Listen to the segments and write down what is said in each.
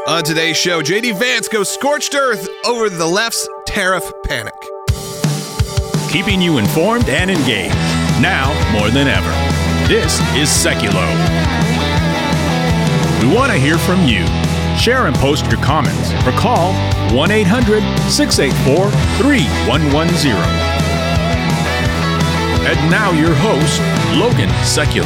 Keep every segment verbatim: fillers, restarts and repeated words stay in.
On today's show, J D Vance goes scorched earth over the left's tariff panic. Keeping you informed and engaged, now more than ever. This is Seculo. We want to hear from you. Share and post your comments or call one eight hundred, six eight four, three one one zero. And now your host, Logan Seculo.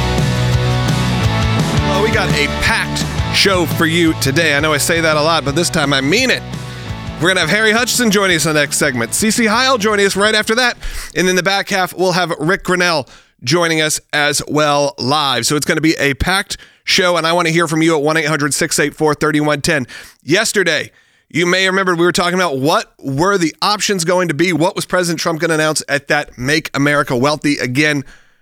Well, we got a packed show for you today. I know I say that a lot, but this time I mean it. We're going to have Harry Hutchinson joining us in the next segment. Cece Heil joining us right after that. And in the back half, we'll have Rick Grinnell joining us as well live. So it's going to be a packed show, and I want to hear from you at one eight hundred, six eight four, three one one zero. Yesterday, you may remember we were talking about what were the options going to be. What was President Trump going to announce at that Make America Wealthy Again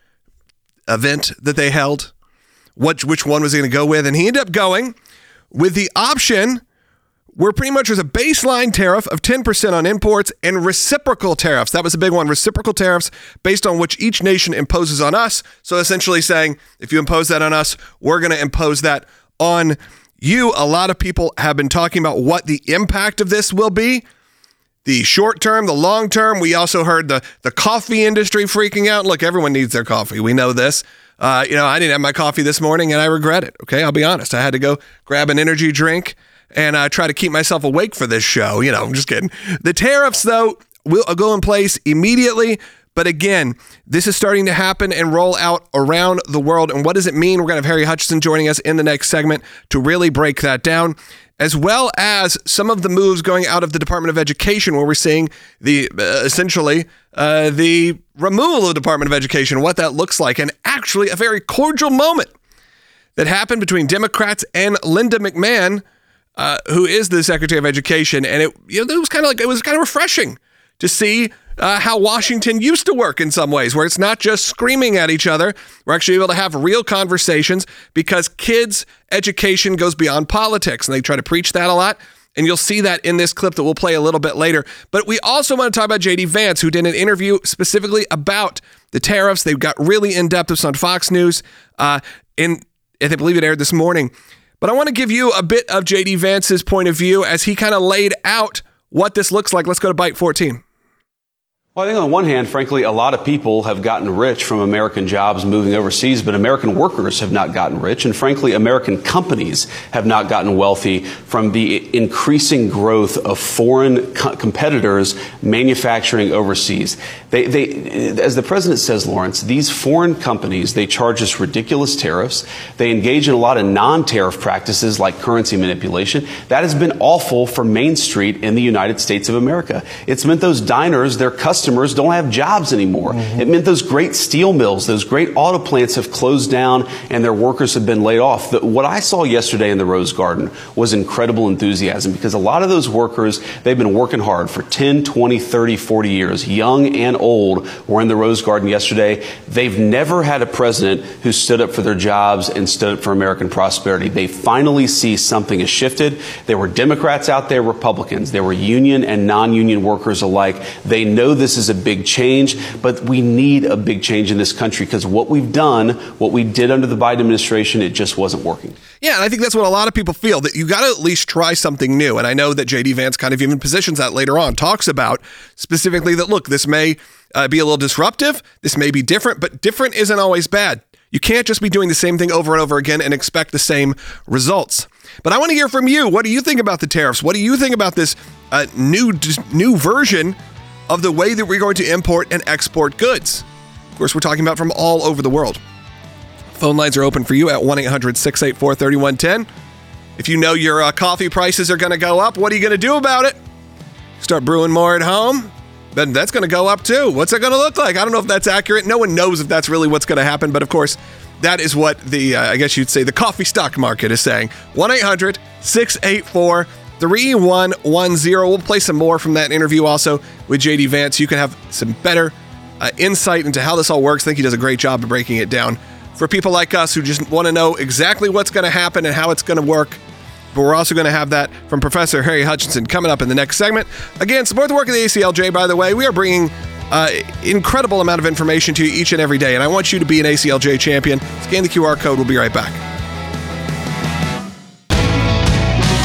event that they held? What, which one was he going to go with? And he ended up going with the option where pretty much there's a baseline tariff of ten percent on imports and reciprocal tariffs. That was a big one. Reciprocal tariffs based on which each nation imposes on us. So essentially saying, if you impose that on us, we're going to impose that on you. A lot of people have been talking about what the impact of this will be. The short term, the long term. We also heard the, the coffee industry freaking out. Look, everyone needs their coffee. We know this. Uh, you know, I didn't have my coffee this morning and I regret it. Okay, I'll be honest. I had to go grab an energy drink and uh, try to keep myself awake for this show. You know, I'm just kidding. The tariffs, though, will go in place immediately. But again, this is starting to happen and roll out around the world. And what does it mean? We're going to have Harry Hutchinson joining us in the next segment to really break that down, as well as some of the moves going out of the Department of Education, where we're seeing the uh, essentially uh, the removal of the Department of Education, what that looks like, and actually a very cordial moment that happened between Democrats and Linda McMahon, uh, who is the Secretary of Education, and it you know it was kind of like it was kind of refreshing to see uh, how Washington used to work in some ways, where it's not just screaming at each other. We're actually able to have real conversations because kids' education goes beyond politics, and they try to preach that a lot. And you'll see that in this clip that we'll play a little bit later. But we also want to talk about J D Vance, who did an interview specifically about the tariffs. They've got really in-depth of this on Fox News, uh, in, I believe it aired this morning. But I want to give you a bit of J D Vance's point of view as he kind of laid out what this looks like. Let's go to Byte fourteen. Well, I think on the one hand, frankly, a lot of people have gotten rich from American jobs moving overseas, but American workers have not gotten rich. And frankly, American companies have not gotten wealthy from the increasing growth of foreign co- competitors manufacturing overseas. They, they, as the president says, Lawrence, these foreign companies, they charge us ridiculous tariffs. They engage in a lot of non-tariff practices like currency manipulation. That has been awful for Main Street in the United States of America. It's meant those diners, their customers, Customers don't have jobs anymore. Mm-hmm. It meant those great steel mills, those great auto plants have closed down and their workers have been laid off. The, what I saw yesterday in the Rose Garden was incredible enthusiasm, because a lot of those workers, they've been working hard for ten, twenty, thirty, forty years. Young and old were in the Rose Garden yesterday. They've never had a president who stood up for their jobs and stood up for American prosperity. They finally see something has shifted. There were Democrats out there, Republicans. There were union and non-union workers alike. They know this is a big change, but we need a big change in this country, because what we've done, what we did under the Biden administration, it just wasn't working. Yeah, and I think that's what a lot of people feel, that you got to at least try something new. And I know that J D Vance kind of even positions that later on, talks about specifically that, look, this may uh, be a little disruptive, this may be different, but different isn't always bad. You can't just be doing the same thing over and over again and expect the same results. But I want to hear from you. What do you think about the tariffs? What do you think about this uh, new new version of the way that we're going to import and export goods? Of course, we're talking about from all over the world. Phone lines are open for you at one eight hundred, six eight four, three one one zero. If you know your uh, coffee prices are going to go up, what are you going to do about it? Start brewing more at home? Then that's going to go up too. What's it going to look like? I don't know if that's accurate. No one knows if that's really what's going to happen. But of course, that is what the, uh, I guess you'd say, the coffee stock market is saying. one eight hundred, six eight four, three one one zero. We'll play some more from that interview also with J D Vance. You can have some better uh, insight into how this all works. I think he does a great job of breaking it down for people like us who just want to know exactly what's going to happen and how it's going to work. But we're also going to have that from Professor Harry Hutchinson coming up in the next segment. Again, support the work of the A C L J, by the way. We are bringing uh, incredible amount of information to you each and every day, and I want you to be an A C L J champion. Scan the Q R code. We'll be right back.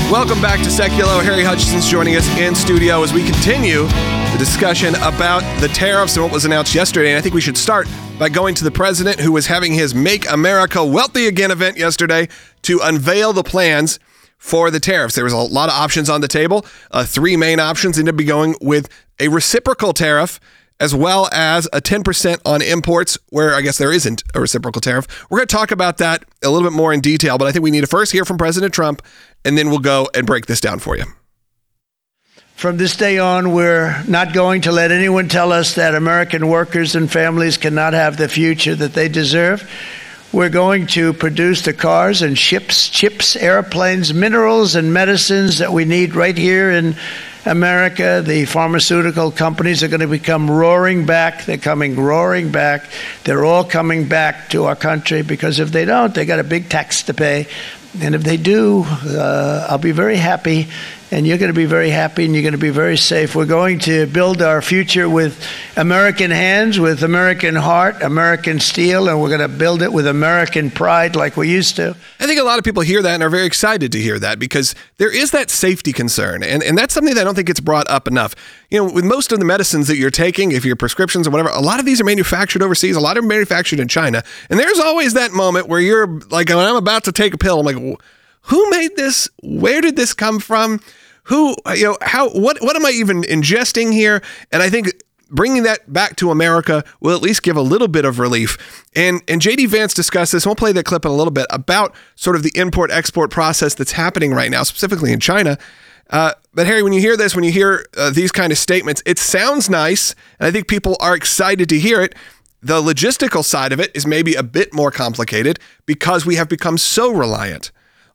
Welcome back to Seculo. Harry Hutchison's joining us in studio as we continue the discussion about the tariffs and what was announced yesterday. And I think we should start by going to the president, who was having his Make America Wealthy Again event yesterday to unveil the plans for the tariffs. There was a lot of options on the table. Uh, three main options ended up going with a reciprocal tariff, as well as a ten percent on imports, where I guess there isn't a reciprocal tariff. We're going to talk about that a little bit more in detail, but I think we need to first hear from President Trump, and then we'll go and break this down for you. From this day on, we're not going to let anyone tell us that American workers and families cannot have the future that they deserve. We're going to produce the cars and ships, chips, airplanes, minerals, and medicines that we need right here in America. The pharmaceutical companies are going to become roaring back. They're coming roaring back. They're all coming back to our country, because if they don't, they got a big tax to pay. And if they do, uh, I'll be very happy, and you're going to be very happy, and you're going to be very safe. We're going to build our future with American hands, with American heart, American steel, and we're going to build it with American pride like we used to. I think a lot of people hear that and are very excited to hear that, because there is that safety concern, and, and that's something that I don't think gets brought up enough. You know, with most of the medicines that you're taking, if you're prescriptions or whatever, a lot of these are manufactured overseas. A lot of them are manufactured in China, and there's always that moment where you're like, when I'm about to take a pill, I'm like, who made this? Where did this come from? Who, you know, how, what, what am I even ingesting here? And I think bringing that back to America will at least give a little bit of relief. And and J D Vance discussed this, and we'll play that clip in a little bit, about sort of the import-export process that's happening right now, specifically in China. Uh, but Harry, when you hear this, when you hear uh, these kind of statements, it sounds nice, and I think people are excited to hear it. The logistical side of it is maybe a bit more complicated, because we have become so reliant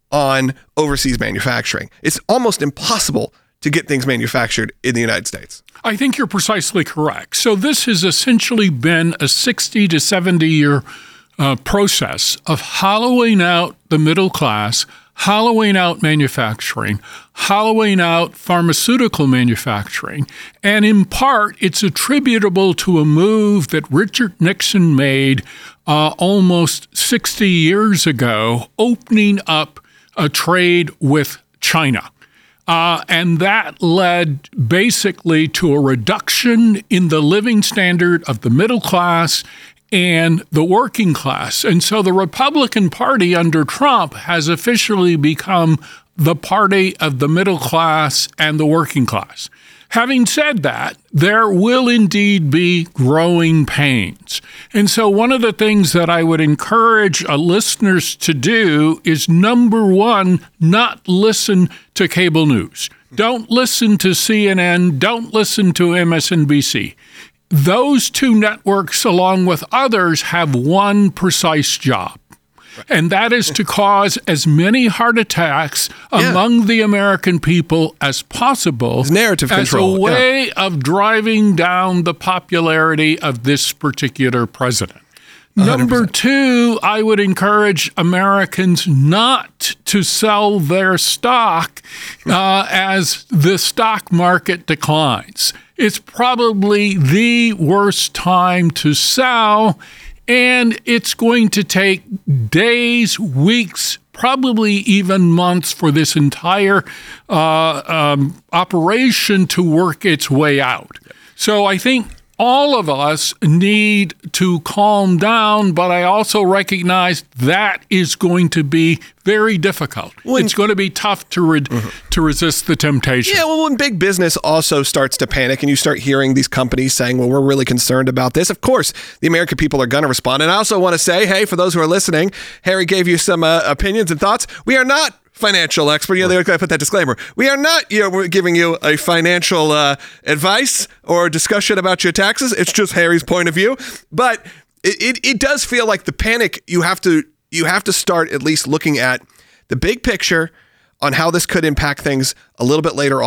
on overseas manufacturing. It's almost impossible to get things manufactured in the United States. I think you're precisely correct. So this has essentially been a sixty to seventy year uh, process of hollowing out the middle class, hollowing out manufacturing, hollowing out pharmaceutical manufacturing. And in part, it's attributable to a move that Richard Nixon made uh, almost sixty years ago, opening up a trade with China. Uh, and that led basically to a reduction in the living standard of the middle class and the working class. And so the Republican Party under Trump has officially become the party of the middle class and the working class. Having said that, there will indeed be growing pains. And so one of the things that I would encourage uh, listeners to do is, number one, not listen to cable news. Don't listen to C N N. Don't listen to M S N B C. Those two networks, along with others, have one precise job. And that is to cause as many heart attacks yeah. among the American people as possible. It's narrative as control. a way yeah. of driving down the popularity of this particular president. one hundred percent. Number two, I would encourage Americans not to sell their stock uh, as the stock market declines. It's probably the worst time to sell. And it's going to take days, weeks, probably even months for this entire uh, um, operation to work its way out. So I think all of us need to calm down, but I also recognize that is going to be very difficult. When, it's going to be tough to re- mm-hmm. to resist the temptation. Yeah, well, when big business also starts to panic and you start hearing these companies saying, well, we're really concerned about this, of course, the American people are going to respond. And I also want to say, hey, for those who are listening, Harry gave you some uh, opinions and thoughts. We are not financial expert. You know, they put that disclaimer. We are not, you know, we're giving you a financial uh, advice or discussion about your taxes. It's just Harry's point of view. But it, it, it does feel like the panic, you have to you have to start at least looking at the big picture on how this could impact things a little bit later on.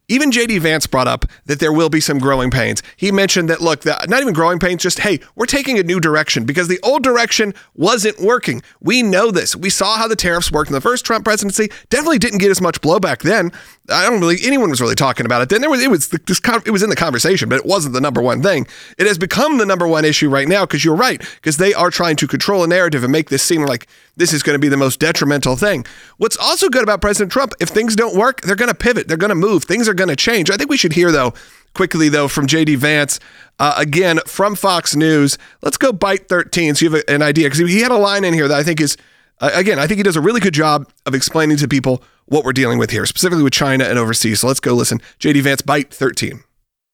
even J D Vance brought up that there will be some growing pains. He mentioned that, look, the, not even growing pains, just, hey, we're taking a new direction because the old direction wasn't working. We know this. We saw how the tariffs worked in the first Trump presidency. Definitely didn't get as much blowback then. I don't really, anyone was really talking about it then. There was, it was, this, it was in the conversation, but it wasn't the number one thing. It has become the number one issue right now because you're right, because they are trying to control a narrative and make this seem like this is going to be the most detrimental thing. What's also good about President Trump, if things don't work, they're going to pivot. They're going to move. Things are going to change. I think we should hear, though, quickly, though, from J D Vance, uh, again, from Fox News. Let's go Byte thirteen so you have an idea, because he had a line in here that I think is, uh, again, I think he does a really good job of explaining to people what we're dealing with here, specifically with China and overseas. So let's go listen. J D Vance, Byte thirteen.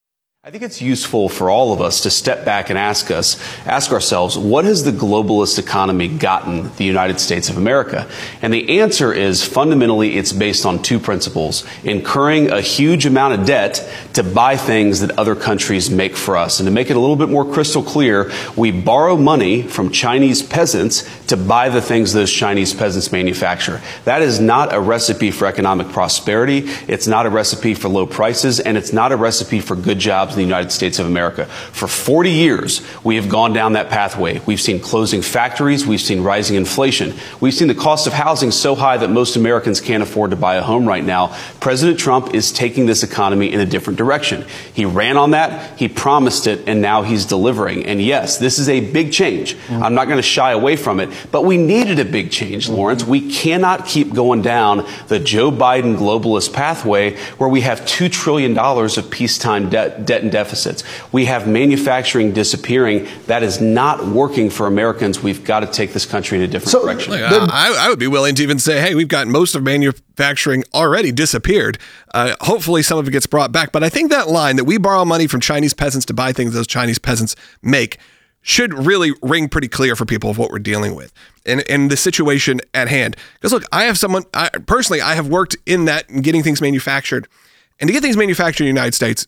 I think it's useful for all of us to step back and ask us, ask ourselves, what has the globalist economy gotten the United States of America? And the answer is fundamentally it's based on two principles: incurring a huge amount of debt to buy things that other countries make for us. And to make it a little bit more crystal clear, we borrow money from Chinese peasants to buy the things those Chinese peasants manufacture. That is not a recipe for economic prosperity. It's not a recipe for low prices, and it's not a recipe for good jobs in the United States of America. For forty years, we have gone down that pathway. We've seen closing factories. We've seen rising inflation. We've seen the cost of housing so high that most Americans can't afford to buy a home right now. President Trump is taking this economy in a different direction. He ran on that. He promised it, and now he's delivering. And yes, this is a big change. Mm-hmm. I'm not going to shy away from it, but we needed a big change, Lawrence. We cannot keep going down the Joe Biden globalist pathway where we have two trillion dollars of peacetime debt, debt and deficits. We have manufacturing disappearing. That is not working for Americans. We've got to take this country in a different so, direction. Look, I, I would be willing to even say, hey, we've got most of manufacturing already disappeared. Uh, hopefully some of it gets brought back. But I think that line that we borrow money from Chinese peasants to buy things those Chinese peasants make should really ring pretty clear for people of what we're dealing with and, and the situation at hand. Because look, I have someone, I, personally, I have worked in that and getting things manufactured. And to get things manufactured in the United States,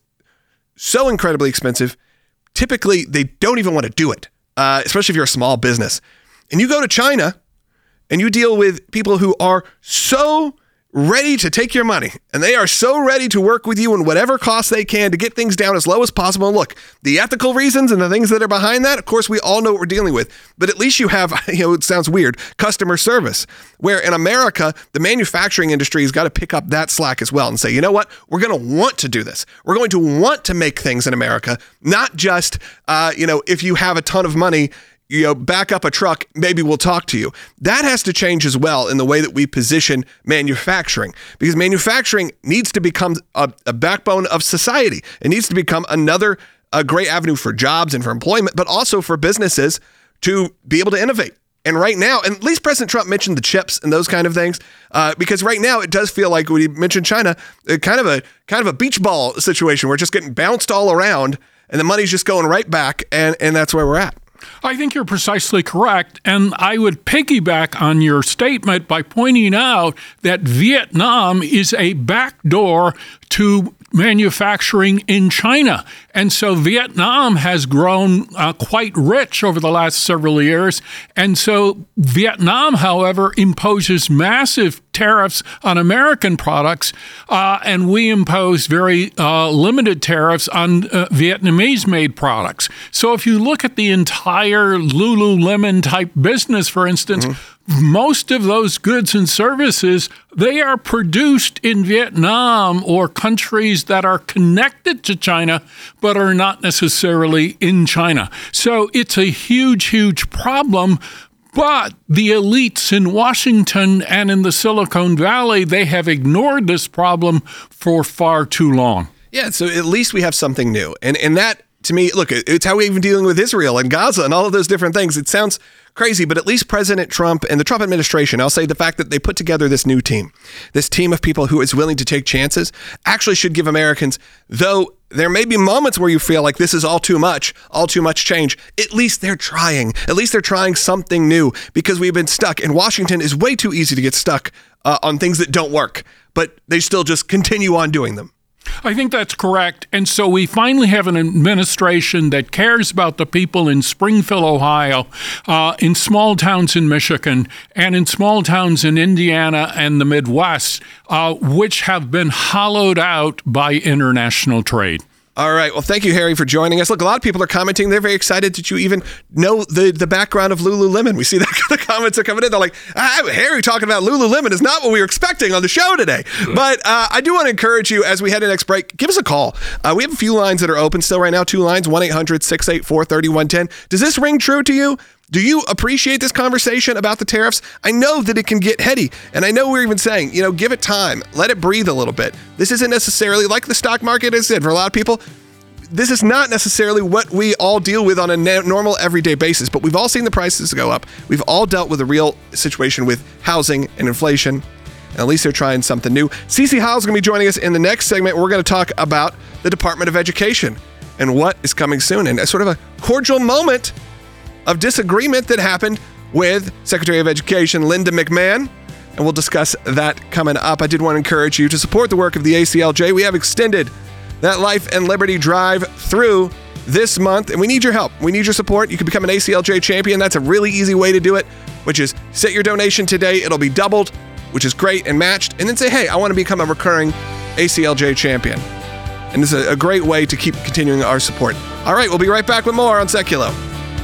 so incredibly expensive. Typically, they don't even want to do it, uh, especially if you're a small business. And you go to China and you deal with people who are so ready to take your money, and they are so ready to work with you in whatever cost they can to get things down as low as possible. And look, the ethical reasons and the things that are behind that, of course, we all know what we're dealing with. But at least you have, you know, it sounds weird, customer service, where in America, the manufacturing industry has got to pick up that slack as well and say, you know what, we're going to want to do this. We're going to want to make things in America, not just, uh, you know, if you have a ton of money, you know, back up a truck, maybe we'll talk to you. That has to change as well in the way that we position manufacturing, because manufacturing needs to become a, a backbone of society. It needs to become another a great avenue for jobs and for employment, but also for businesses to be able to innovate. And right now, and at least President Trump mentioned the chips and those kind of things, uh, because right now it does feel like when he mentioned China, uh, kind of a kind of a beach ball situation where it's just getting bounced all around and the money's just going right back, and, and that's where we're at. I think you're precisely correct, and I would piggyback on your statement by pointing out that Vietnam is a backdoor to manufacturing in China. And so Vietnam has grown uh, quite rich over the last several years. And so Vietnam, however, imposes massive tariffs on American products, uh, and we impose very uh, limited tariffs on uh, Vietnamese-made products. So if you look at the entire Lululemon type business, for instance, mm-hmm. most of those goods and services, they are produced in Vietnam or countries that are connected to China, but are not necessarily in China. So it's a huge, huge problem. But the elites in Washington and in the Silicon Valley, they have ignored this problem for far too long. Yeah, so at least we have something new. And and that, to me, look, it's how we're even dealing with Israel and Gaza and all of those different things. It sounds crazy, but at least President Trump and the Trump administration, I'll say the fact that they put together this new team, this team of people who is willing to take chances, actually should give Americans, though there may be moments where you feel like this is all too much, all too much change, at least they're trying. At least they're trying something new, because we've been stuck. And Washington is way too easy to get stuck uh, on things that don't work, but they still just continue on doing them. I think that's correct. And so we finally have an administration that cares about the people in Springfield, Ohio, uh, in small towns in Michigan, and in small towns in Indiana and the Midwest, uh, which have been hollowed out by international trade. All right. Well, thank you, Harry, for joining us. Look, a lot of people are commenting. They're very excited that you even know the, the background of Lululemon. We see that the comments are coming in. They're like, ah, Harry talking about Lululemon is not what we were expecting on the show today. But uh, I do want to encourage you, as we head to the next break, give us a call. Uh, we have a few lines that are open still right now. Two lines, one eight hundred six eight four three one one zero. Does this ring true to you? Do you appreciate this conversation about the tariffs? I know that it can get heady, and I know we're even saying, you know, give it time. Let it breathe a little bit. This isn't necessarily like the stock market has said for a lot of people. This is not necessarily what we all deal with on a na- normal everyday basis, but we've all seen the prices go up. We've all dealt with a real situation with housing and inflation, and at least they're trying something new. Cece Hiles is going to be joining us in the next segment. We're going to talk about the Department of Education and what is coming soon, and a sort of a cordial moment of disagreement that happened with Secretary of Education Linda McMahon, and we'll discuss that coming up. I did want to encourage you to support the work of the A C L J. We have extended that Life and Liberty Drive through this month, and we need your help. We need your support. You can become an A C L J champion. That's a really easy way to do it, which is set your donation today. It'll be doubled, which is great, and matched, and then say, hey, I want to become a recurring A C L J champion. And this is a great way to keep continuing our support. All right, we'll be right back with more on Seculo.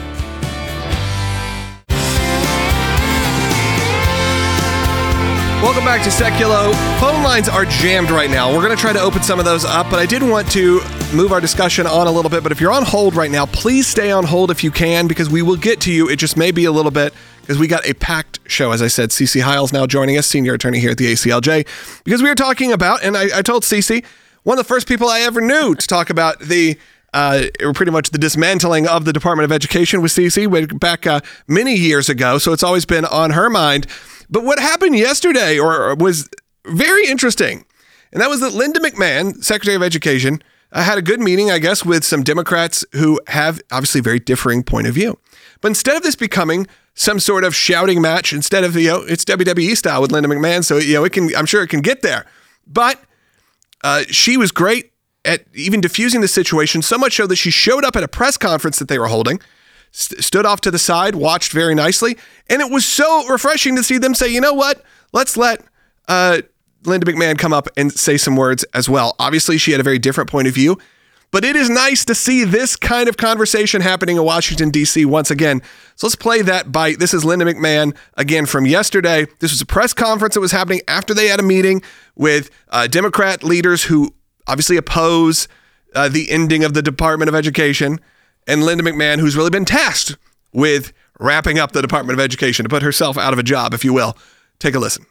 Welcome back to Seculo. Phone lines are jammed right now. We're going to try to open some of those up, but I did want to move our discussion on a little bit. But if you're on hold right now, please stay on hold if you can, because we will get to you. It just may be a little bit, because we got a packed show. As I said, Cece Hiles now joining us, senior attorney here at the A C L J, because we were talking about, and I, I told Cece, one of the first people I ever knew to talk about the Uh, pretty much the dismantling of the Department of Education with Cece back uh, many years ago. So it's always been on her mind. But what happened yesterday or was very interesting. And that was that Linda McMahon, Secretary of Education, uh, had a good meeting, I guess, with some Democrats who have obviously very differing point of view. But instead of this becoming some sort of shouting match, instead of, you know, it's W W E style with Linda McMahon. So, you know, it can, I'm sure it can get there. But uh, she was great at even diffusing the situation, so much so that she showed up at a press conference that they were holding, st- stood off to the side, watched very nicely, and it was so refreshing to see them say, you know what, let's let uh, Linda McMahon come up and say some words as well. Obviously, she had a very different point of view, but it is nice to see this kind of conversation happening in Washington, D C once again. So let's play that bite. This is Linda McMahon, again, from yesterday. This was a press conference that was happening after they had a meeting with uh, Democrat leaders who obviously oppose uh, the ending of the Department of Education, and Linda McMahon, who's really been tasked with wrapping up the Department of Education to put herself out of a job, if you will. Take a listen.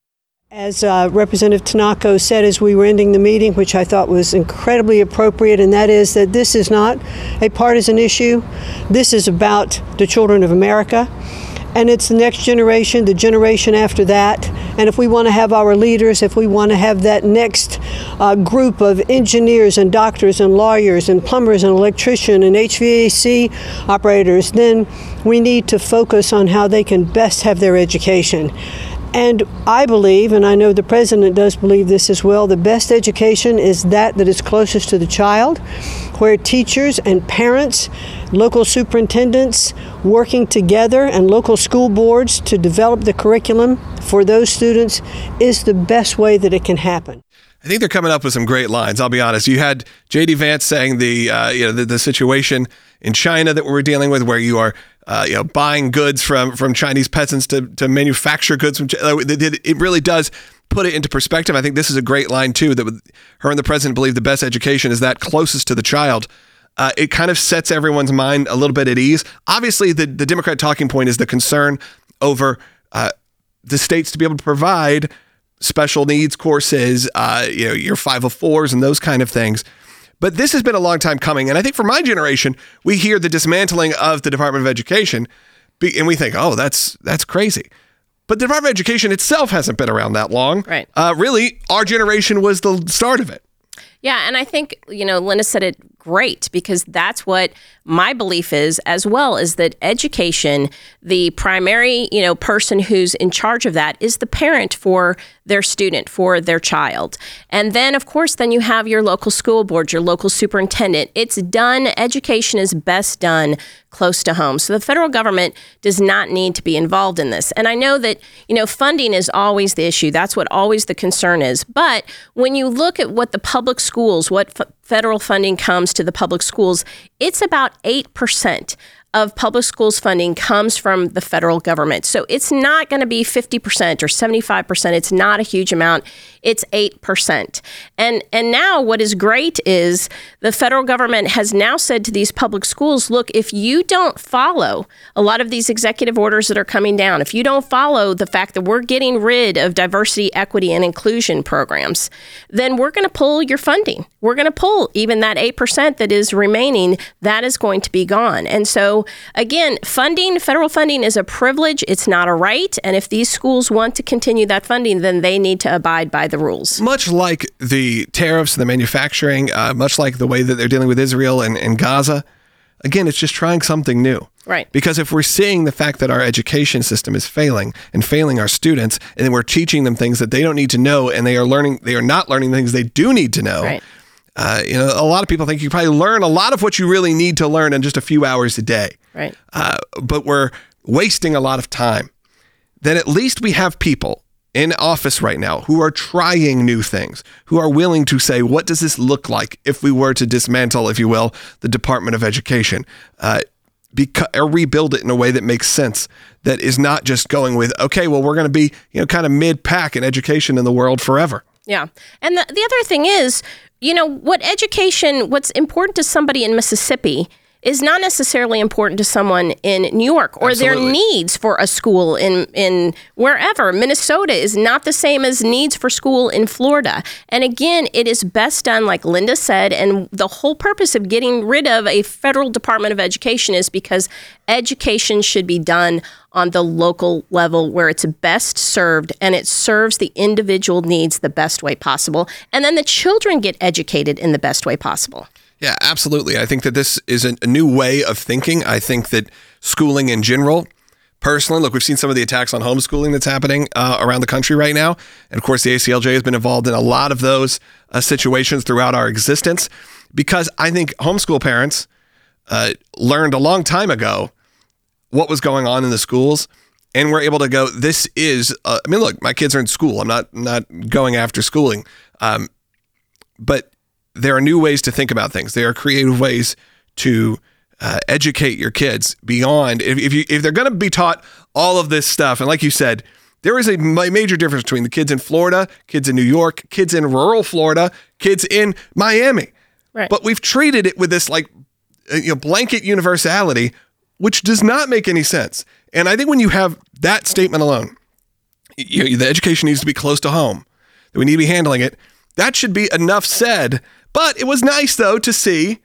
As uh, Representative Tanaka said as we were ending the meeting, which I thought was incredibly appropriate, and that is that this is not a partisan issue. This is about the children of America. And it's the next generation, the generation after that. And if we want to have our leaders, if we want to have that next uh, group of engineers and doctors and lawyers and plumbers and electricians and H V A C operators, then we need to focus on how they can best have their education. And I believe, and I know the president does believe this as well, the best education is that that is closest to the child, where teachers and parents, local superintendents working together, and local school boards to develop the curriculum for those students is the best way that it can happen. I think they're coming up with some great lines. I'll be honest. You had J D Vance saying the uh, you know the, the situation in China that we're dealing with, where you are uh, you know buying goods from from Chinese peasants to to manufacture goods from China. It really does put it into perspective. I think this is a great line too. That her and the president believe the best education is that closest to the child. Uh, it kind of sets everyone's mind a little bit at ease. Obviously, the the Democrat talking point is the concern over uh, the states to be able to provide special needs courses, uh, you know, your five oh fours and those kind of things. But this has been a long time coming. And I think for my generation, we hear the dismantling of the Department of Education and we think, oh, that's that's crazy. But the Department of Education itself hasn't been around that long. Right. Uh, really, our generation was the start of it. Yeah, and I think, you know, Linda said it great, because that's what my belief is, as well, is that education, the primary, you know, person who's in charge of that is the parent for their student, for their child. And then, of course, then you have your local school board, your local superintendent. It's done. Education is best done close to home. So the federal government does not need to be involved in this. And I know that, you know, funding is always the issue. That's what always the concern is. But when you look at what the public schools, what f- federal funding comes to the public schools, it's about eight percent of public schools funding comes from the federal government. So it's not going to be fifty percent or seventy-five percent. It's not a huge amount. It's eight percent. And and now what is great is the federal government has now said to these public schools, look, if you don't follow a lot of these executive orders that are coming down, if you don't follow the fact that we're getting rid of diversity, equity, and inclusion programs, then we're going to pull your funding. We're going to pull even that eight percent that is remaining. That is going to be gone. And so again, funding, federal funding is a privilege. It's not a right. And if these schools want to continue that funding, then they need to abide by the rules. Much like the tariffs, the manufacturing, uh, much like the way that they're dealing with Israel and, and Gaza, again, it's just trying something new. Right. Because if we're seeing the fact that our education system is failing and failing our students, and then we're teaching them things that they don't need to know, and they are learning, they are not learning things they do need to know. Right. Uh, you know, a lot of people think you probably learn a lot of what you really need to learn in just a few hours a day. Right. Uh, but we're wasting a lot of time. Then at least we have people in office right now who are trying new things, who are willing to say, what does this look like if we were to dismantle, if you will, the Department of Education, uh, beca- or rebuild it in a way that makes sense, that is not just going with, okay, well, we're going to be, you know, kind of mid-pack in education in the world forever. Yeah. And the, the other thing is, you know, what education, what's important to somebody in Mississippi is not necessarily important to someone in New York, or Absolutely. their needs for a school in, in wherever. Minnesota is not the same as needs for school in Florida. And again, it is best done, like Linda said, and the whole purpose of getting rid of a federal Department of Education is because education should be done on the local level where it's best served, and it serves the individual needs the best way possible. And then the children get educated in the best way possible. Yeah, absolutely. I think that this is a new way of thinking. I think that schooling in general, personally, look, we've seen some of the attacks on homeschooling that's happening uh, around the country right now. And of course, the A C L J has been involved in a lot of those uh, situations throughout our existence, because I think homeschool parents uh, learned a long time ago what was going on in the schools, and we're able to go, this is, uh, I mean, look, my kids are in school. I'm not, not going after schooling. Um, but there are new ways to think about things. There are creative ways to uh, educate your kids beyond, if, if you if they're going to be taught all of this stuff. And like you said, there is a major difference between the kids in Florida, kids in New York, kids in rural Florida, kids in Miami. Right. But we've treated it with this like you know blanket universality, which does not make any sense. And I think when you have that statement alone, you know, the education needs to be close to home, that we need to be handling it, that should be enough said. But it was nice, though, to see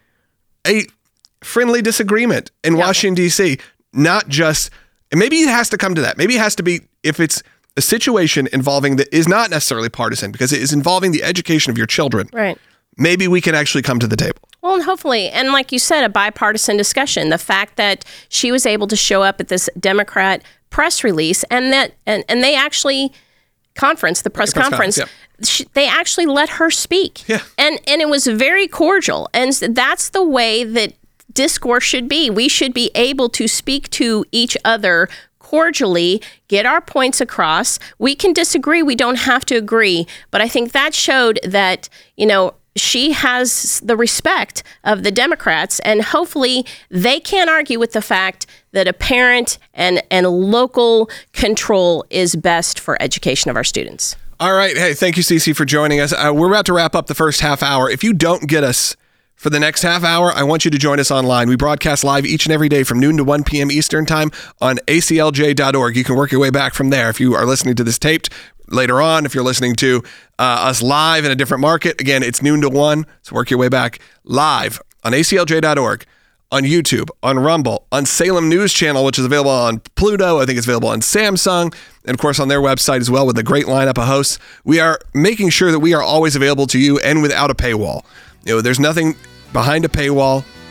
a friendly disagreement in Yeah. Washington, D C, not just, and maybe it has to come to that. Maybe it has to be, if it's a situation involving that is not necessarily partisan, because it is involving the education of your children. Right. Maybe we can actually come to the table. Well, and hopefully, and like you said, a bipartisan discussion. The fact that she was able to show up at this Democrat press release, and that and, and they actually conference, the press, press conference, conference, she, they actually let her speak. Yeah. And and it was very cordial. And that's the way that discourse should be. We should be able to speak to each other cordially, get our points across. We can disagree. We don't have to agree. But I think that showed that, you know, she has the respect of the Democrats, and hopefully they can't argue with the fact that a parent and, and local control is best for education of our students. All right. Hey, thank you, Cece, for joining us. Uh, we're about to wrap up the first half hour. If you don't get us for the next half hour, I want you to join us online. We broadcast live each and every day from noon to one p.m. Eastern time on A C L J dot org. You can work your way back from there if you are listening to this taped later on. If you're listening to uh, us live in a different market, again, it's noon to one. So work your way back live on A C L J dot org, on YouTube, on Rumble, on Salem News Channel, which is available on Pluto. I think it's available on Samsung, and of course on their website as well with a great lineup of hosts. We are making sure that we are always available to you and without a paywall. You know, there's nothing behind a paywall. If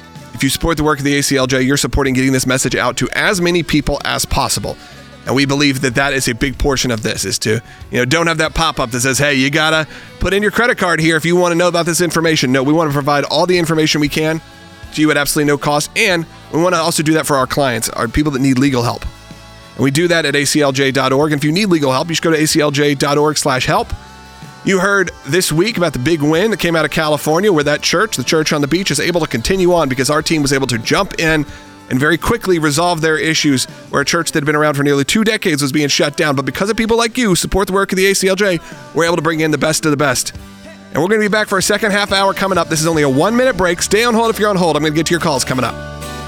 If you support the work of the A C L J, you're supporting getting this message out to as many people as possible. And we believe that that is a big portion of this, is to, you know, don't have that pop-up that says, hey, you gotta put in your credit card here if you want to know about this information. No, we want to provide all the information we can to you at absolutely no cost. And we want to also do that for our clients, our people that need legal help. And we do that at A C L J dot org. And if you need legal help, you should go to A C L J dot org slash help. You heard this week about the big win that came out of California, where that church, the church on the beach, is able to continue on because our team was able to jump in and very quickly resolve their issues, where a church that had been around for nearly two decades was being shut down. But because of people like you who support the work of the A C L J, we're able to bring in the best of the best. And we're going to be back for a second half hour coming up. This is only a one-minute break. Stay on hold if you're on hold. I'm going to get to your calls coming up.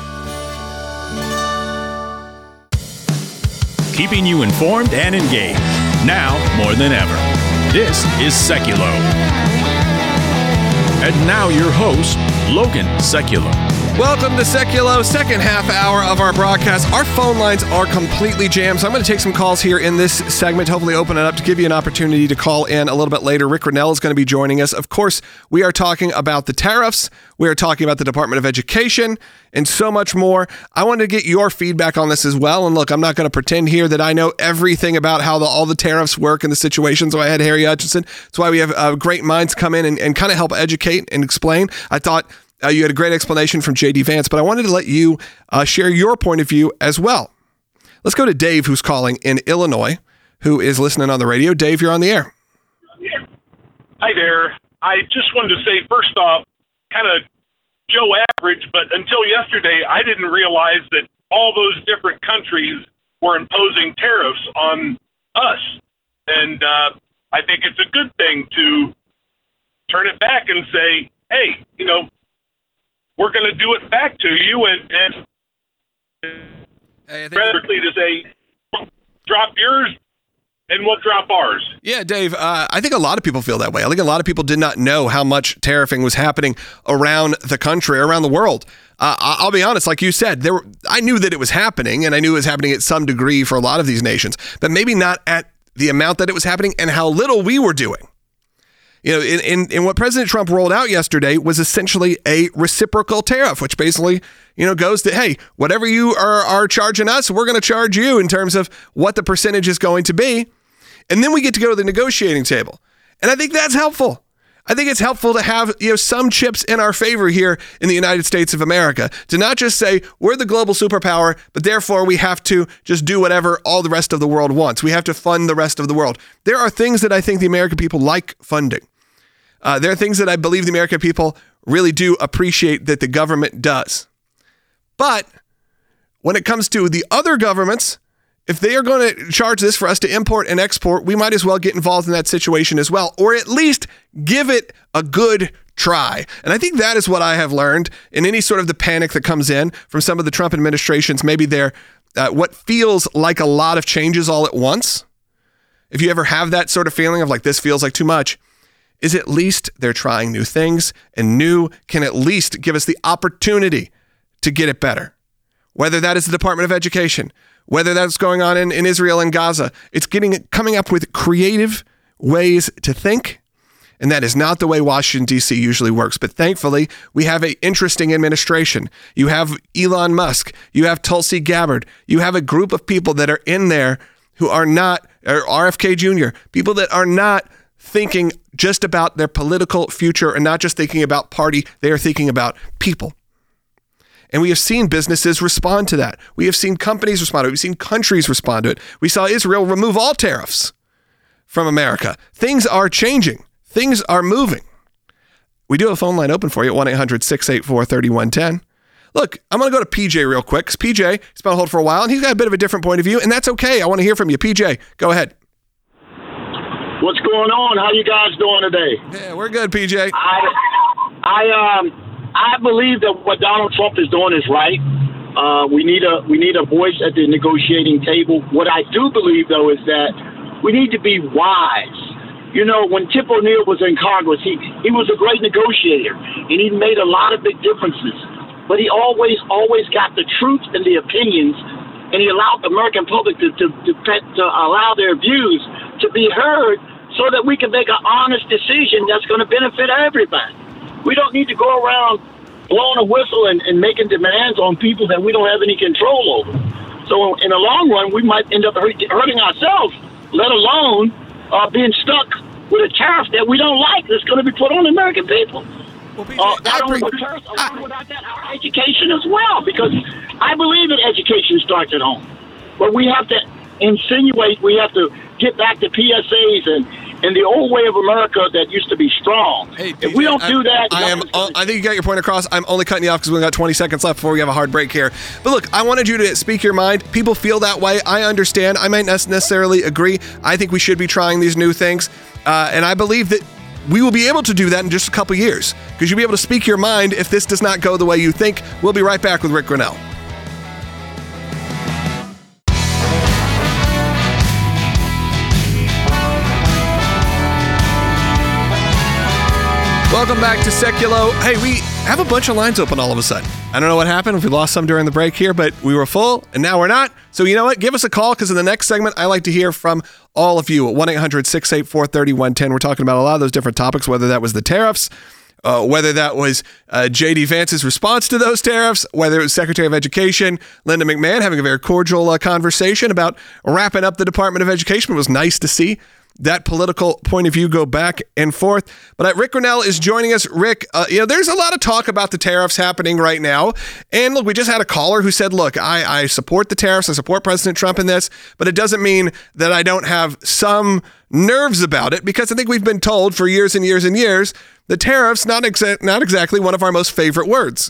Keeping you informed and engaged, now more than ever. This is Seculo. And now your host, Logan Seculo. Welcome to Seculo, second half hour of our broadcast. Our phone lines are completely jammed, so I'm going to take some calls here in this segment, hopefully open it up to give you an opportunity to call in a little bit later. Rick Renell is going to be joining us. Of course, we are talking about the tariffs. We are talking about the Department of Education and so much more. I wanted to get your feedback on this as well. And look, I'm not going to pretend here that I know everything about how the, all the tariffs work and the situation. So I had Harry Hutchinson. That's why we have uh, great minds come in and, and kind of help educate and explain. I thought Uh, you had a great explanation from J D Vance, but I wanted to let you uh, share your point of view as well. Let's go to Dave, who's calling in Illinois, who is listening on the radio. Dave, you're on the air. Hi there. I just wanted to say, first off, kind of Joe average, but until yesterday, I didn't realize that all those different countries were imposing tariffs on us. And uh, I think it's a good thing to turn it back and say, hey, you know, we're going to do it back to you, and, and hey, rather to say, drop yours, and we'll drop ours. Yeah, Dave, uh, I think a lot of people feel that way. I think a lot of people did not know how much tariffing was happening around the country, around the world. Uh, I'll be honest, like you said, there were, I knew that it was happening, and I knew it was happening at some degree for a lot of these nations, but maybe not at the amount that it was happening and how little we were doing. You know, in, in, in what President Trump rolled out yesterday was essentially a reciprocal tariff, which basically, you know, goes to, hey, whatever you are, are charging us, we're going to charge you in terms of what the percentage is going to be. And then we get to go to the negotiating table. And I think that's helpful. I think it's helpful to have, you know, some chips in our favor here in the United States of America, to not just say we're the global superpower, but therefore we have to just do whatever all the rest of the world wants. We have to fund the rest of the world. There are things that I think the American people like funding. Uh, there are things that I believe the American people really do appreciate that the government does. But when it comes to the other governments, if they are going to charge this for us to import and export, we might as well get involved in that situation as well, or at least give it a good try. And I think that is what I have learned in any sort of the panic that comes in from some of the Trump administrations. Maybe they're uh, what feels like a lot of changes all at once. If you ever have that sort of feeling of like, this feels like too much, is at least they're trying new things, and new can at least give us the opportunity to get it better. Whether that is the Department of Education, whether that's going on in, in Israel and Gaza, it's getting coming up with creative ways to think. And that is not the way Washington, D C usually works. But thankfully, we have an interesting administration. You have Elon Musk. You have Tulsi Gabbard. You have a group of people that are in there who are not, or R F K Junior, people that are not thinking just about their political future and not just thinking about party. They are thinking about people. And we have seen businesses respond to that. We have seen companies respond to it. We've seen countries respond to it. We saw Israel remove all tariffs from America. Things are changing. Things are moving. We do have a phone line open for you at one eight hundred six eight four three one one zero. Look, I'm going to go to P J real quick, because P J has been on hold for a while, and he's got a bit of a different point of view, and that's okay. I want to hear from you. P J, go ahead. What's going on? How you guys doing today? Yeah, we're good, P J. I, I, um, I believe that what Donald Trump is doing is right. Uh, we need a we need a voice at the negotiating table. What I do believe, though, is that we need to be wise. You know, when Tip O'Neill was in Congress, he he was a great negotiator, and he made a lot of big differences. But he always always got the truth and the opinions, and he allowed the American public to to, to, to allow their views to be heard, so that we can make an honest decision that's going to benefit everybody. We don't need to go around blowing a whistle and, and making demands on people that we don't have any control over. So in the long run, we might end up hurt, hurting ourselves, let alone uh, being stuck with a tariff that we don't like that's going to be put on the American people. Well, P J, uh, not I only pre- with tariffs, along with that, our education as well, because I believe that education starts at home. But we have to insinuate, we have to get back to P S As and, and the old way of America that used to be strong. Hey, if P J, we don't I, do that... I am. Uh, I think you got your point across. I'm only cutting you off because we've got twenty seconds left before we have a hard break here. But look, I wanted you to speak your mind. People feel that way. I understand. I might not necessarily agree. I think we should be trying these new things. Uh, and I believe that we will be able to do that in just a couple years because you'll be able to speak your mind if this does not go the way you think. We'll be right back with Rick Grinnell. Welcome back to Seculo. Hey, we have a bunch of lines open all of a sudden. I don't know what happened, if we lost some during the break here, but we were full, and now we're not. So you know what? Give us a call, because in the next segment, I like to hear from all of you at one eight hundred six eight four three one one zero. We're talking about a lot of those different topics, whether that was the tariffs, uh, whether that was uh, J D Vance's response to those tariffs, whether it was Secretary of Education Linda McMahon having a very cordial uh, conversation about wrapping up the Department of Education. It was nice to see that political point of view go back and forth. But uh, Rick Grinnell is joining us. Rick, uh, you know, there's a lot of talk about the tariffs happening right now. And look, we just had a caller who said, look, I, I support the tariffs. I support President Trump in this, but it doesn't mean that I don't have some nerves about it, because I think we've been told for years and years and years, the tariffs, not, exa- not exactly one of our most favorite words.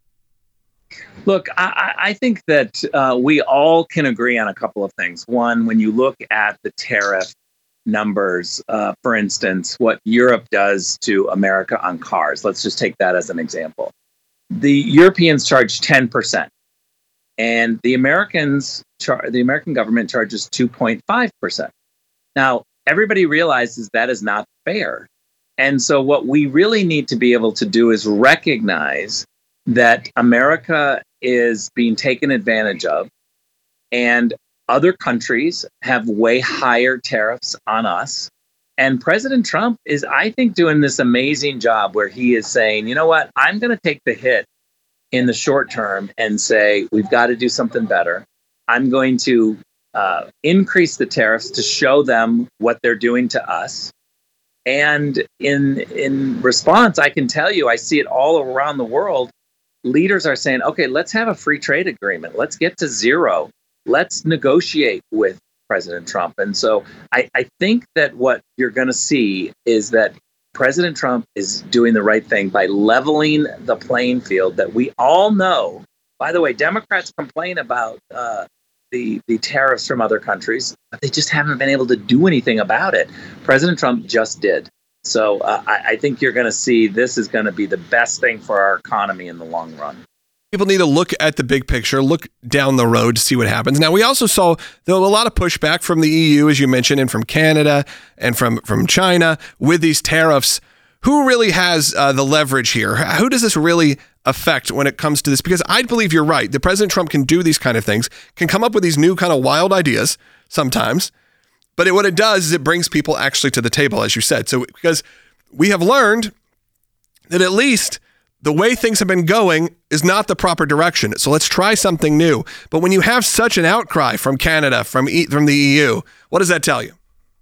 Look, I, I think that uh, we all can agree on a couple of things. One, when you look at the tariff numbers, uh, for instance, what Europe does to America on cars. Let's just take that as an example. The Europeans charge ten percent, and the Americans, char- the American government charges two point five percent. Now, everybody realizes that is not fair. And so what we really need to be able to do is recognize that America is being taken advantage of, and other countries have way higher tariffs on us. And President Trump is, I think, doing this amazing job where he is saying, you know what, I'm going to take the hit in the short term and say, we've got to do something better. I'm going to uh, increase the tariffs to show them what they're doing to us. And in in response, I can tell you, I see it all around the world. Leaders are saying, okay, let's have a free trade agreement. Let's get to zero. Let's negotiate with President Trump. And so I, I think that what you're going to see is that President Trump is doing the right thing by leveling the playing field that we all know. By the way, Democrats complain about uh, the, the tariffs from other countries, but they just haven't been able to do anything about it. President Trump just did. So uh, I, I think you're going to see this is going to be the best thing for our economy in the long run. People need to look at the big picture, look down the road to see what happens. Now, we also saw though a lot of pushback from the E U, as you mentioned, and from Canada and from, from China with these tariffs. Who really has uh, the leverage here? Who does this really affect when it comes to this? Because I believe you're right. The President Trump can do these kind of things, can come up with these new kind of wild ideas sometimes. But it, what it does is it brings people actually to the table, as you said. So because we have learned that at least the way things have been going is not the proper direction. So let's try something new. But when you have such an outcry from Canada, from e- from the E U, what does that tell you?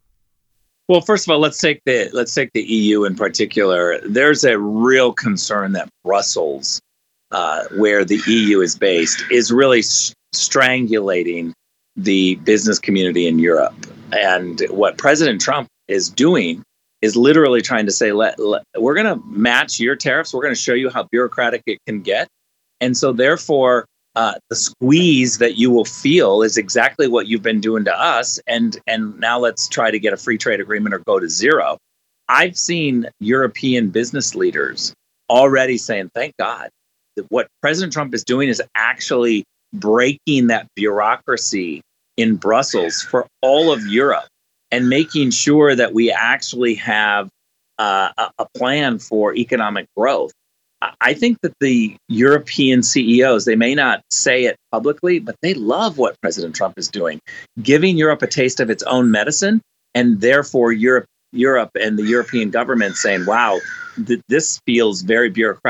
Well, first of all, let's take the let's take the E U in particular. There's a real concern that Brussels, uh, where the E U is based, is really s- strangulating the business community in Europe. And what President Trump is doing is literally trying to say, let, let, we're going to match your tariffs. We're going to show you how bureaucratic it can get. And so therefore, uh, the squeeze that you will feel is exactly what you've been doing to us. And, and now let's try to get a free trade agreement or go to zero. I've seen European business leaders already saying, thank God, that what President Trump is doing is actually breaking that bureaucracy in Brussels for all of Europe, and making sure that we actually have uh, a, a plan for economic growth. I think that the European C E Os, they may not say it publicly, but they love what President Trump is doing, giving Europe a taste of its own medicine, and therefore Europe, Europe and the European government saying, wow, th- this feels very bureaucratic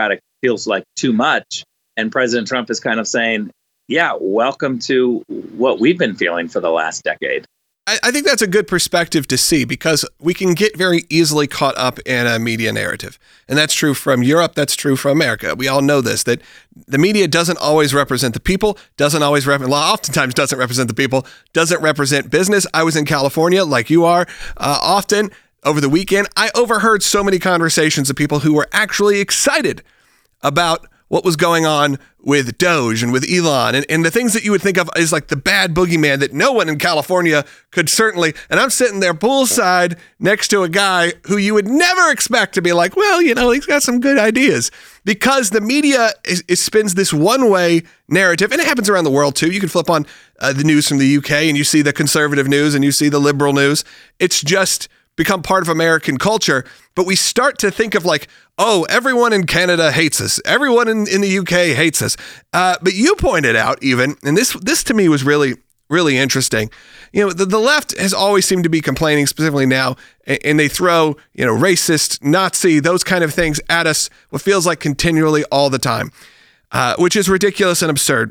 feels like too much. And President Trump is kind of saying, yeah, welcome to what we've been feeling for the last decade. I, I think that's a good perspective to see, because we can get very easily caught up in a media narrative. And that's true from Europe. That's true from America. We all know this, that the media doesn't always represent the people, doesn't always represent, oftentimes doesn't represent the people, doesn't represent business. I was in California, like you are, uh, often over the weekend. I overheard so many conversations of people who were actually excited about what was going on with Doge and with Elon and, and the things that you would think of as like the bad boogeyman that no one in California could certainly. And I'm sitting there poolside next to a guy who you would never expect to be like, well, you know, he's got some good ideas, because the media is, is spins this one way narrative. And it happens around the world too. You can flip on uh, the news from the U K and you see the conservative news and you see the liberal news. It's just become part of American culture. But we start to think of like, oh, everyone in Canada hates us. Everyone in, in the U K hates us. Uh, but you pointed out even, and this this to me was really, really interesting. You know, the, the left has always seemed to be complaining, specifically now, and, and they throw, you know, racist, Nazi, those kind of things at us, what feels like continually all the time, uh, which is ridiculous and absurd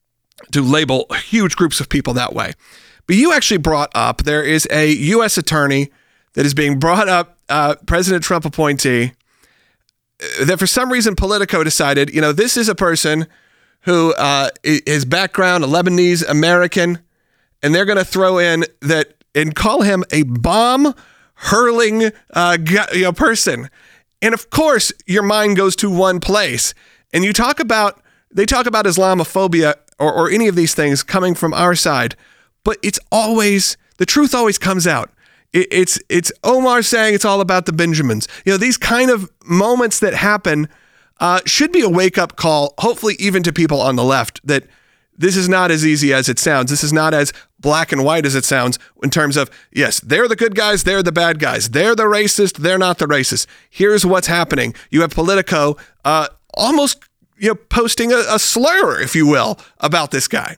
to label huge groups of people that way. But you actually brought up, there is a U S attorney that is being brought up, uh, President Trump appointee, that for some reason Politico decided, you know, this is a person who uh, his background, a Lebanese American, and they're going to throw in that and call him a bomb hurling uh, you know, person. And of course, your mind goes to one place. And you talk about, they talk about Islamophobia or, or any of these things coming from our side, but it's always, the truth always comes out. It's it's Omar saying it's all about the Benjamins. You know, these kind of moments that happen uh, should be a wake-up call, hopefully even to people on the left, that this is not as easy as it sounds. This is not as black and white as it sounds in terms of, yes, they're the good guys, they're the bad guys. They're the racist, they're not the racist. Here's what's happening. You have Politico uh, almost you know posting a, a slur, if you will, about this guy.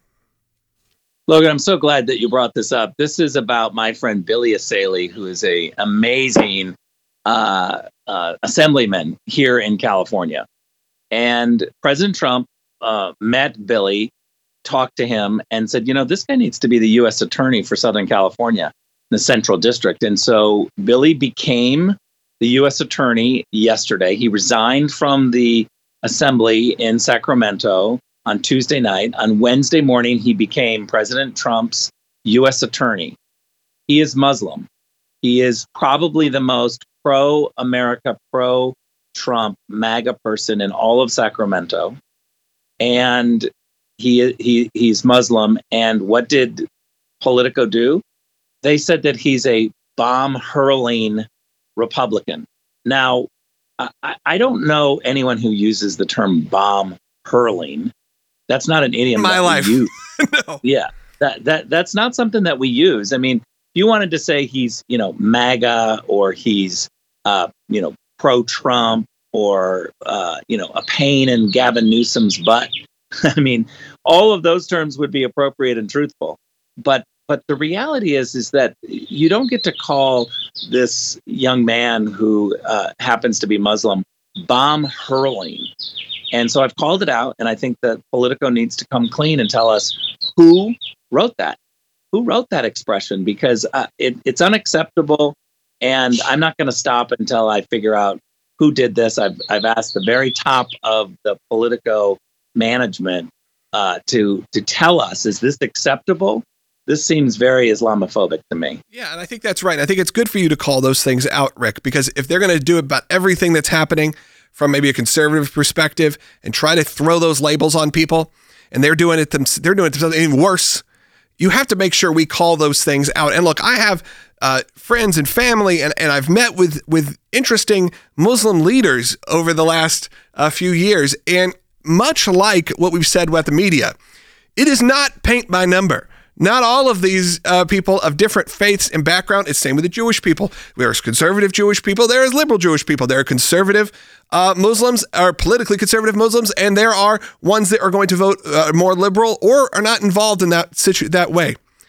Logan, I'm so glad that you brought this up. This is about my friend Billy Asalee, who is a amazing uh, uh, assemblyman here in California. And President Trump uh, met Billy, talked to him, and said, you know, this guy needs to be the U S attorney for Southern California, the Central District. And so Billy became the U S attorney yesterday. He resigned from the assembly in Sacramento on Tuesday night. On Wednesday morning, he became President Trump's U S attorney. He is Muslim. He is probably the most pro-America, pro-Trump MAGA person in all of Sacramento. And he he he's Muslim. And what did Politico do? They said that he's a bomb-hurling Republican. Now, I, I don't know anyone who uses the term bomb-hurling. That's not an idiom. My that life. We use. No. Yeah, that that that's not something that we use. I mean, if you wanted to say he's, you know, MAGA or he's, uh, you know, pro-Trump or, uh, you know, a pain in Gavin Newsom's butt. I mean, all of those terms would be appropriate and truthful. But but the reality is, is that you don't get to call this young man who uh, happens to be Muslim bomb hurling. And so I've called it out, and I think that Politico needs to come clean and tell us who wrote that, who wrote that expression, because uh, it, it's unacceptable, and I'm not going to stop until I figure out who did this. I've I've asked the very top of the Politico management uh, to to tell us, is this acceptable? This seems very Islamophobic to me. Yeah, and I think that's right. I think it's good for you to call those things out, Rick, because if they're going to do it about everything that's happening from maybe a conservative perspective and try to throw those labels on people, and they're doing it them, they're doing it themselves even worse, you have to make sure we call those things out. And look, I have uh, friends and family, and, and I've met with with interesting Muslim leaders over the last uh, few years, and much like what we've said about the media, it is not paint by number. Not all of these uh, people of different faiths and background. It's the same with the Jewish people. There's conservative Jewish people. There is liberal Jewish people. There are conservative uh, Muslims, or politically conservative Muslims, and there are ones that are going to vote uh, more liberal or are not involved in that situ- that way.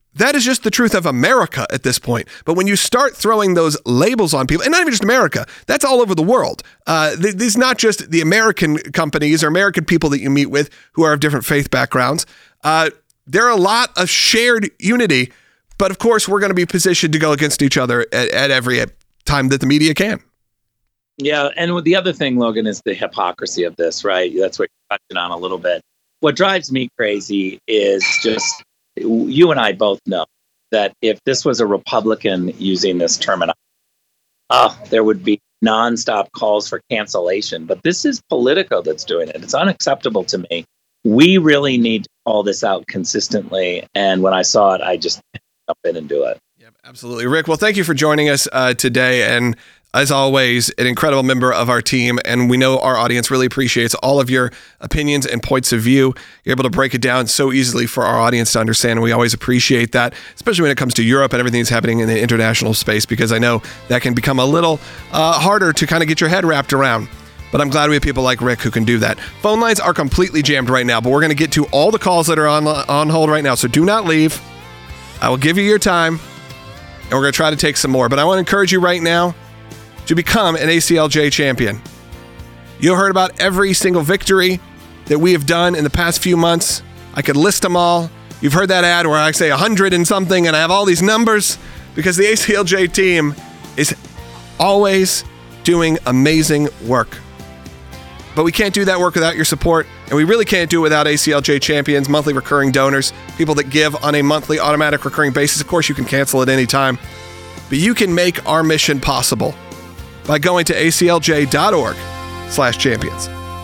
That is just the truth of America at this point. But when you start throwing those labels on people, and not even just America, that's all over the world. Uh, th- these not just the American companies or American people that you meet with who are of different faith backgrounds. Uh, there are a lot of shared unity, but of course we're going to be positioned to go against each other at, at every time that the media can. Yeah, and the other thing, Logan, is the hypocrisy of this, right? That's what you're touching on a little bit. What drives me crazy is just, you and I both know that if this was a Republican using this terminology, oh, there would be nonstop calls for cancellation. But this is Politico that's doing it. It's unacceptable to me. We really need to call this out consistently. And when I saw it, I just jump in and do it. Yeah, absolutely. Rick, well, thank you for joining us uh, today. And as always, an incredible member of our team, and we know our audience really appreciates all of your opinions and points of view. You're able to break it down so easily for our audience to understand, and we always appreciate that, especially when it comes to Europe and everything that's happening in the international space, because I know that can become a little uh, harder to kind of get your head wrapped around. But I'm glad we have people like Rick who can do that. Phone lines are completely jammed right now, but we're going to get to all the calls that are on, on hold right now, so do not leave. I will give you your time, and we're going to try to take some more. But I want to encourage you right now to become an A C L J champion. You heard about every single victory that we have done in the past few months. I could list them all. You've heard that ad where I say a hundred and something and I have all these numbers, because the A C L J team is always doing amazing work. But we can't do that work without your support, and we really can't do it without A C L J champions, monthly recurring donors, people that give on a monthly automatic recurring basis. Of course, you can cancel at any time, but you can make our mission possible by going to aclj.org slash champions.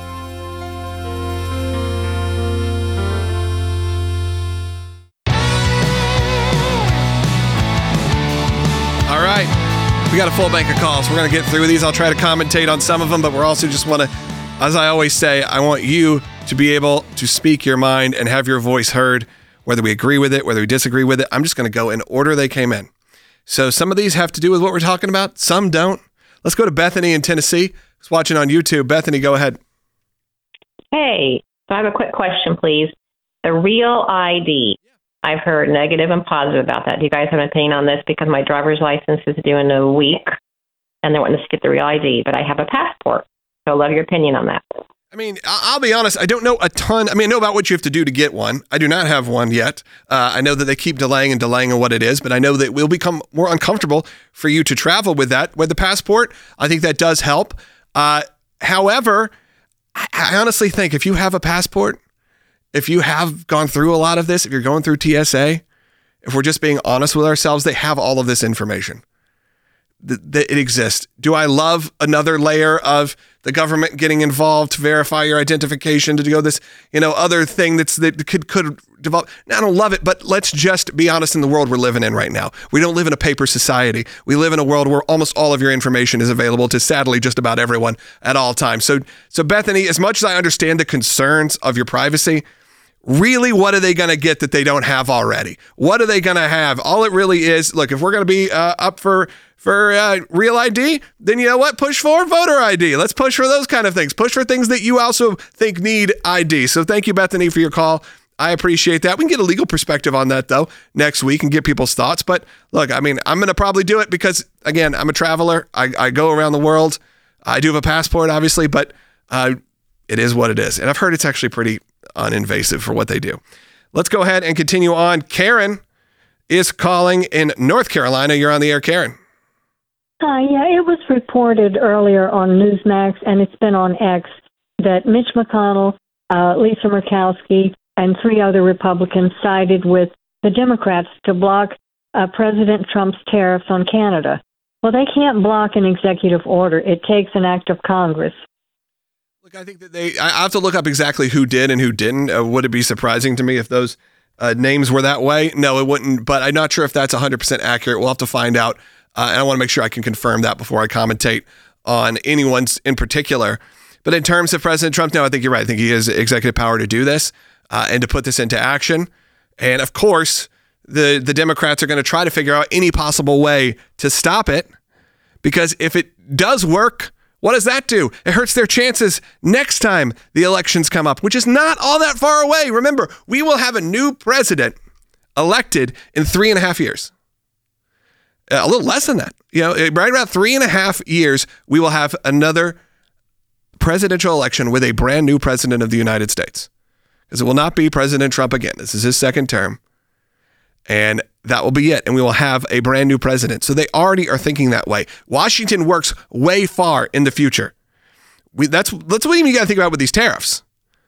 All right. We got a full bank of calls. We're going to get through these. I'll try to commentate on some of them, but we're also just want to, as I always say, I want you to be able to speak your mind and have your voice heard, whether we agree with it, whether we disagree with it. I'm just going to go in order they came in. So some of these have to do with what we're talking about. Some don't. Let's go to Bethany in Tennessee, who's watching on YouTube. Bethany, go ahead. Hey, so I have a quick question, please. The Real I D. I've heard negative and positive about that. Do you guys have an opinion on this? Because my driver's license is due in a week, and they're wanting to skip the Real I D, but I have a passport. So I'd love your opinion on that. I mean, I'll be honest, I don't know a ton. I mean, I know about what you have to do to get one. I do not have one yet. Uh, I know that they keep delaying and delaying on what it is, but I know that it will become more uncomfortable for you to travel with that. With the passport, I think that does help. Uh, however, I, I honestly think if you have a passport, if you have gone through a lot of this, if you're going through T S A, if we're just being honest with ourselves, they have all of this information. That it exists. Do I love another layer of the government getting involved to verify your identification, to go this, you know, other thing that's that could could develop? No, I don't love it, but let's just be honest in the world we're living in right now. We don't live in a paper society. We live in a world where almost all of your information is available to, sadly, just about everyone at all times. So, so Bethany, as much as I understand the concerns of your privacy, really, what are they going to get that they don't have already? What are they going to have? All it really is, look, if we're going to be uh, up for for uh, Real I D, then you know what? Push for voter I D. Let's push for those kind of things. Push for things that you also think need I D. So thank you, Bethany, for your call. I appreciate that. We can get a legal perspective on that, though, next week and get people's thoughts. But look, I mean, I'm going to probably do it because, again, I'm a traveler. I, I go around the world. I do have a passport, obviously, but uh, it is what it is. And I've heard it's actually pretty uninvasive for what they do. Let's go ahead and continue on. Karen is calling in North Carolina. You're on the air, Karen. Hi, yeah, it was reported earlier on Newsmax, and it's been on X, that Mitch McConnell, uh, Lisa Murkowski, and three other Republicans sided with the Democrats to block uh, President Trump's tariffs on Canada. Well, they can't block an executive order. It takes an act of Congress. Look, I think that they, I have to look up exactly who did and who didn't. Uh, would it be surprising to me if those uh, names were that way? No, it wouldn't, but I'm not sure if that's one hundred percent accurate. We'll have to find out. Uh, and I want to make sure I can confirm that before I commentate on anyone's in particular. But in terms of President Trump, no, I think you're right. I think he has executive power to do this uh, and to put this into action. And of course, the, the Democrats are going to try to figure out any possible way to stop it, because if it does work, what does that do? It hurts their chances next time the elections come up, which is not all that far away. Remember, we will have a new president elected in three and a half years. Uh, a little less than that. You know, right about three and a half years, we will have another presidential election with a brand new president of the United States. Because it will not be President Trump again. This is his second term. And that will be it. And we will have a brand new president. So they already are thinking that way. Washington works way far in the future. We, that's, that's what you got to think about with these tariffs,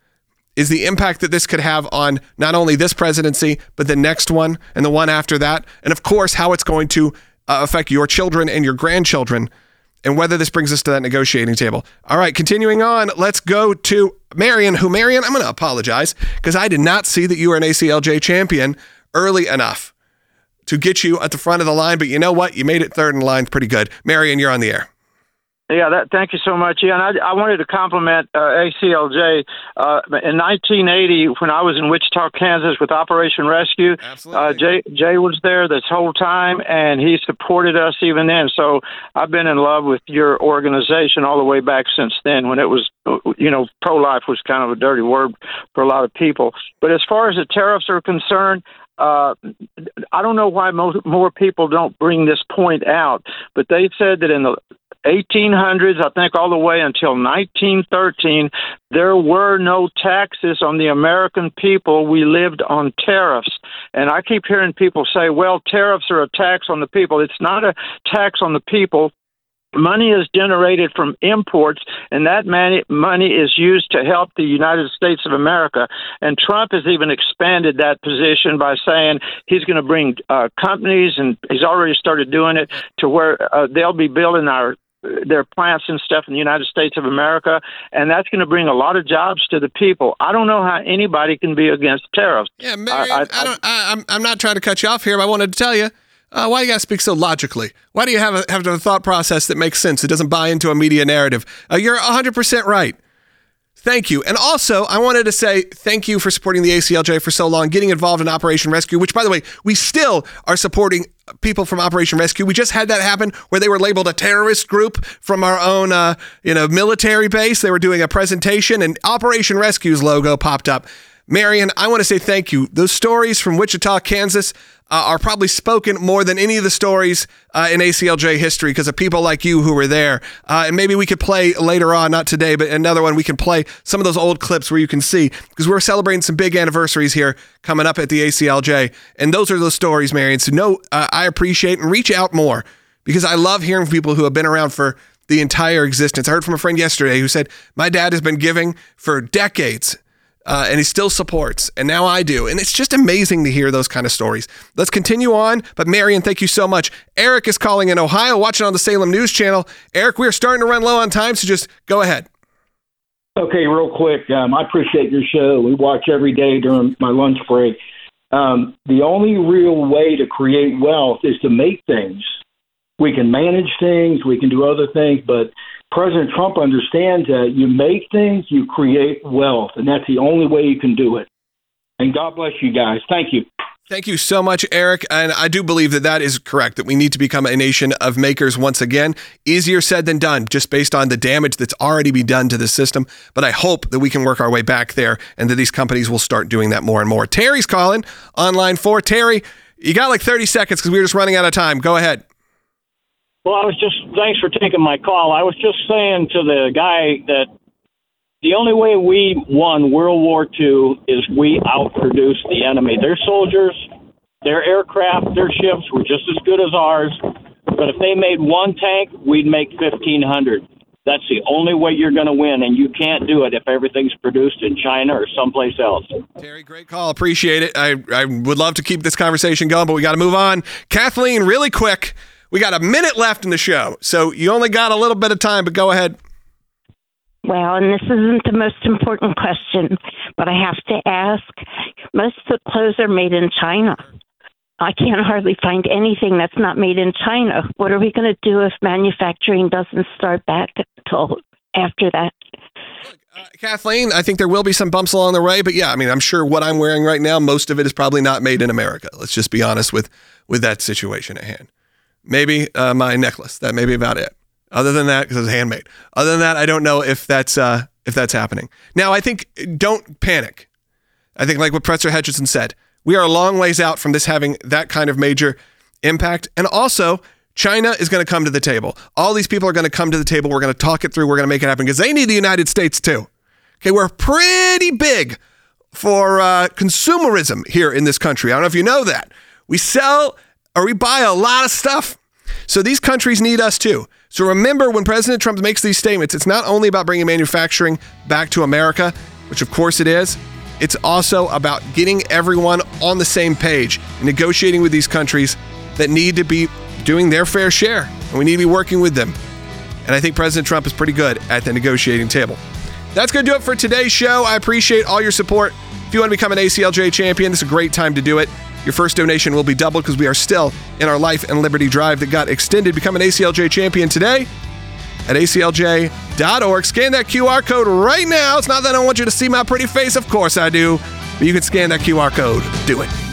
is the impact that this could have on not only this presidency, but the next one and the one after that. And of course, how it's going to uh, affect your children and your grandchildren, and whether this brings us to that negotiating table. All right, continuing on, let's go to Marion, who, Marion, I'm going to apologize because I did not see that you were an A C L J champion early enough to get you at the front of the line, but you know what? You made it third in line pretty good. Marion, you're on the air. Yeah, that, thank you so much. Yeah, and I, I wanted to compliment uh, A C L J. Uh, in nineteen eighty, when I was in Wichita, Kansas with Operation Rescue, uh, Jay, Jay was there this whole time, and he supported us even then. So I've been in love with your organization all the way back since then, when it was, you know, pro-life was kind of a dirty word for a lot of people. But as far as the tariffs are concerned, Uh, I don't know why most, more people don't bring this point out, but they said that in the eighteen hundreds, I think all the way until nineteen thirteen, there were no taxes on the American people. We lived on tariffs. And I keep hearing people say, well, tariffs are a tax on the people. It's not a tax on the people. Money is generated from imports, and that money, money is used to help the United States of America. And Trump has even expanded that position by saying he's going to bring uh, companies, and he's already started doing it, to where uh, they'll be building our their plants and stuff in the United States of America, and that's going to bring a lot of jobs to the people. I don't know how anybody can be against tariffs. Yeah, Marion, I, I, I don't, I, I'm, I'm not trying to cut you off here, but I wanted to tell you, Uh, why do you got to speak so logically? Why do you have a, have a thought process that makes sense? It doesn't buy into a media narrative. Uh, you're one hundred percent right. Thank you. And also, I wanted to say thank you for supporting the A C L J for so long, getting involved in Operation Rescue, which, by the way, we still are supporting people from Operation Rescue. We just had that happen where they were labeled a terrorist group from our own uh, you know, military base. They were doing a presentation, and Operation Rescue's logo popped up. Marion, I want to say thank you. Those stories from Wichita, Kansas uh, are probably spoken more than any of the stories uh, in A C L J history because of people like you who were there. Uh, and maybe we could play later on, not today, but another one, we can play some of those old clips where you can see, because we're celebrating some big anniversaries here coming up at the A C L J. And those are those stories, Marion. So no, uh, I appreciate and reach out more, because I love hearing from people who have been around for the entire existence. I heard from a friend yesterday who said, my dad has been giving for decades. Uh, and he still supports, and now I do. And it's just amazing to hear those kind of stories. Let's continue on, but Marion, thank you so much. Eric is calling in Ohio, watching on the Salem News Channel. Eric, we're starting to run low on time, so just go ahead. Okay, real quick. Um, I appreciate your show. We watch every day during my lunch break. Um, the only real way to create wealth is to make things. We can manage things, we can do other things, but President Trump understands that you make things, you create wealth, and that's the only way you can do it. And God bless you guys. Thank you. Thank you so much, Eric. And I do believe that that is correct, that we need to become a nation of makers once again. Easier said than done, just based on the damage that's already been done to the system. But I hope that we can work our way back there and that these companies will start doing that more and more. Terry's calling on line four. Terry, you got like thirty seconds because we were just running out of time. Go ahead. Well, I was just, thanks for taking my call. I was just saying to the guy that the only way we won World War Two is we outproduced the enemy. Their soldiers, their aircraft, their ships were just as good as ours. But if they made one tank, we'd make fifteen hundred. That's the only way you're going to win, and you can't do it if everything's produced in China or someplace else. Terry, great call. Appreciate it. I, I would love to keep this conversation going, but we got to move on. Kathleen, really quick. We got a minute left in the show, so you only got a little bit of time, but go ahead. Well, and this isn't the most important question, but I have to ask. Most of the clothes are made in China. I can't hardly find anything that's not made in China. What are we going to do if manufacturing doesn't start back until after that? Uh, Kathleen, I think there will be some bumps along the way, but yeah, I mean, I'm sure what I'm wearing right now, most of it is probably not made in America. Let's just be honest with, with that situation at hand. Maybe uh, my necklace. That may be about it. Other than that, because it's handmade. Other than that, I don't know if that's uh, if that's happening. Now, I think don't panic. I think like what Professor Hutchinson said, We are a long ways out from this having that kind of major impact. And also, China is going to come to the table. All these people are going to come to the table. We're going to talk it through. We're going to make it happen because they need the United States too. Okay, we're pretty big for uh, consumerism here in this country. I don't know if you know that. We sell or we buy a lot of stuff. So these countries need us too. So remember, when President Trump makes these statements, it's not only about bringing manufacturing back to America, which of course it is. It's also about getting everyone on the same page and negotiating with these countries that need to be doing their fair share. And we need to be working with them. And I think President Trump is pretty good at the negotiating table. That's going to do it for today's show. I appreciate all your support. If you want to become an A C L J champion, this is a great time to do it. Your first donation will be doubled because we are still in our Life and Liberty Drive that got extended. Become an A C L J champion today at A C L J dot org. Scan that Q R code right now. It's not that I don't want you to see my pretty face. Of course I do. But you can scan that Q R code. Do it.